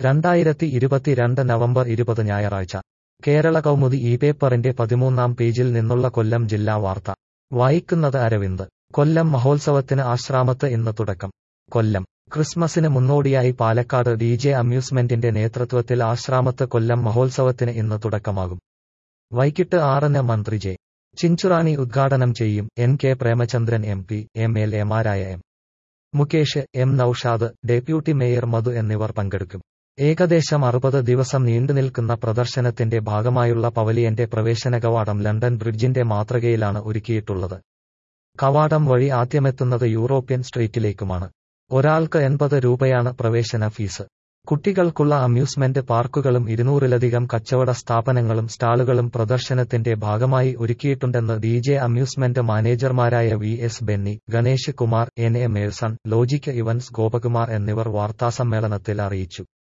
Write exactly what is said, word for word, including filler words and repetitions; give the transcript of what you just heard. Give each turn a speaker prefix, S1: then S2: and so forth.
S1: രണ്ടായിരത്തി ഇരുപത്തിരണ്ട് നവംബർ ഇരുപത് ഞായറാഴ്ച കേരള കൗമുദി ഈ പേപ്പറിന്റെ പതിമൂന്നാം പേജിൽ നിന്നുള്ള കൊല്ലം ജില്ലാ വാർത്ത വായിക്കുന്നത് അരവിന്ദ്. കൊല്ലം മഹോത്സവത്തിന് ആശ്രാമത്ത് ഇന്ന് തുടക്കം. കൊല്ലം ക്രിസ്മസിന് മുന്നോടിയായി പാലക്കാട് ഡി ജെ അമ്യൂസ്മെന്റിന്റെ നേതൃത്വത്തിൽ ആശ്രാമത്ത് കൊല്ലം മഹോത്സവത്തിന് ഇന്ന് തുടക്കമാകും. വൈകിട്ട് ആറിന് മന്ത്രി ജെ ചിഞ്ചുറാണി ഉദ്ഘാടനം ചെയ്യും. N K Premachandran M P, M L എമാരായ M Mukesh, M Naushad, deputy mayor Madhu എന്നിവർ പങ്കെടുക്കും. ഏകദേശം അറുപത് ദിവസം നീണ്ടുനിൽക്കുന്ന പ്രദർശനത്തിന്റെ ഭാഗമായുള്ള പവലിയന്റെ പ്രവേശന കവാടം ലണ്ടൻ ബ്രിഡ്ജിന്റെ മാതൃകയിലാണ് ഒരുക്കിയിട്ടുള്ളത്. കവാടം വഴി ആദ്യമെത്തുന്നത് യൂറോപ്യൻ സ്ട്രീറ്റിലേക്കുമാണ്. ഒരാൾക്ക് എൺപത് രൂപയാണ് പ്രവേശന ഫീസ്. കുട്ടികൾക്കുള്ള അമ്യൂസ്മെന്റ് പാർക്കുകളും ഇരുന്നൂറിലധികം കച്ചവട സ്ഥാപനങ്ങളും സ്റ്റാളുകളും പ്രദർശനത്തിന്റെ ഭാഗമായി ഒരുക്കിയിട്ടുണ്ടെന്ന് ഡി ജെ അമ്യൂസ്മെന്റ് മാനേജർമാരായ V S Benny, Ganesh Kumar, N A Merson, logic events Gopakumar എന്നിവർ വാർത്താസമ്മേളനത്തിൽ അറിയിച്ചു.